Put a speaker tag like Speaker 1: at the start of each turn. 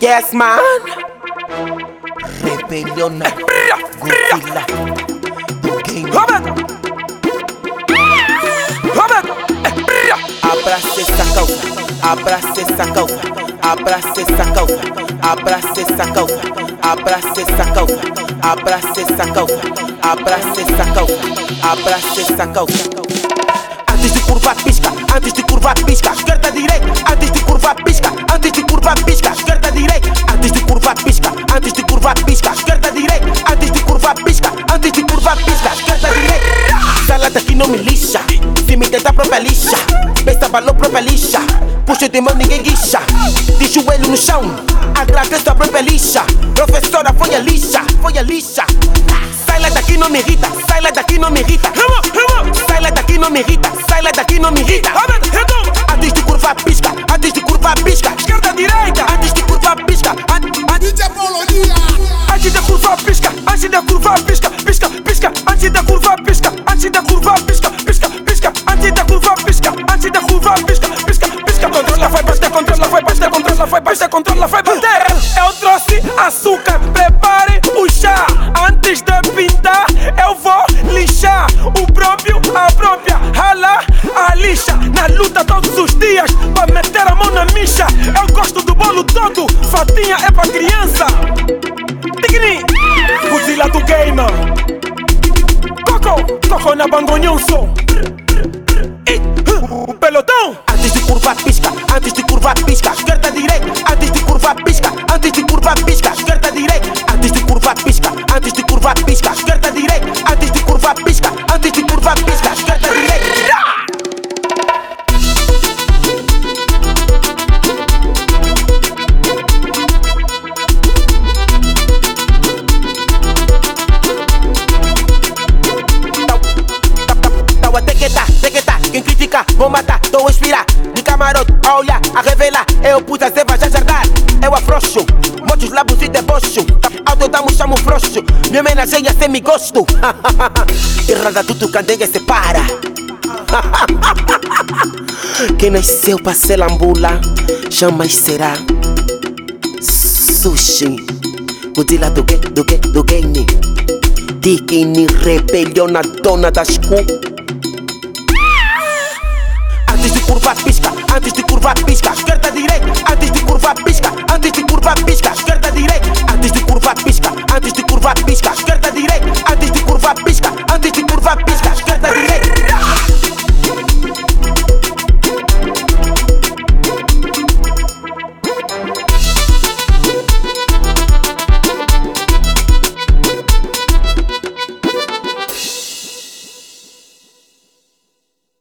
Speaker 1: Yes, man. Rebeliona, Godzilla, Game. Abraça essa causa, abraça essa causa, abraça essa causa, abraça essa causa, abraça essa causa, abraça essa causa, abraça essa causa, abraça essa causa. Antes de curvar pisca, antes de curvar pisca, esquerda direita, antes de curvar pisca, antes de curvar pisca, esquerda direita, antes de curvar pisca, antes de curvar pisca, esquerda direita, antes de curvar pisca, antes de curvar pisca, esquerda direita. Sala daqui não me lixa, se me tentar própria lixa, pensa valor própria lixa, puxa de mão ninguém guicha, de joelho no chão, agradeço a própria lixa, professora foi a lixa, foi a lixa. Sai lá daqui não me irrita, sai lá daqui não me irrita, sai lá daqui não me irrita, sai lá daqui não me irrita. Antes de curvar pisca, antes de curvar pisca, esquerda direita, antes de curvar pisca, antes de curvar pisca, antes de curvar pisca, pisca, pisca, antes de curvar pisca, antes de curvar pisca, pisca, pisca, antes de curvar pisca, antes de curvar pisca, pisca, pisca. Controla, vai bater, controla, vai bater, controla, vai bater, controla, vai bater. Eu trouxe açúcar, prepare o chá. Antes de pintar, eu vou lixar o próprio, a própria, rala a lixa. Na luta todos os dias, pra meter a mão na micha. Eu gosto do bolo todo, fatinha é pra criança. Tigni, Godzilla do gamer. Coco na bangonhão som. Pelotão. Antes de curvar pisca, antes de curvar pisca, esquerda direita, antes de curvar pisca, antes de curvar pisca, esquerda direita, antes de curvar pisca, antes de curvar pisca, esquerda direita, antes de curvar pisca, antes de curvar pisca, esquerda direita. Quem critica, vou matar, tô a inspirar. De camarote, a olhar, a revelar. Eu pus a ceva já jardar. Eu afrouxo, mostro os lábios e debocho. Alto damo, chamo frouxo. Me homenageia sem me gosto. Errada tudo, candenga se para. Quem nasceu pra ser lambula, jamais será sushi. Godzilla do game. Tigni, rebeliona, dona das cu. Antes de curvar pisca, antes de curvar pisca.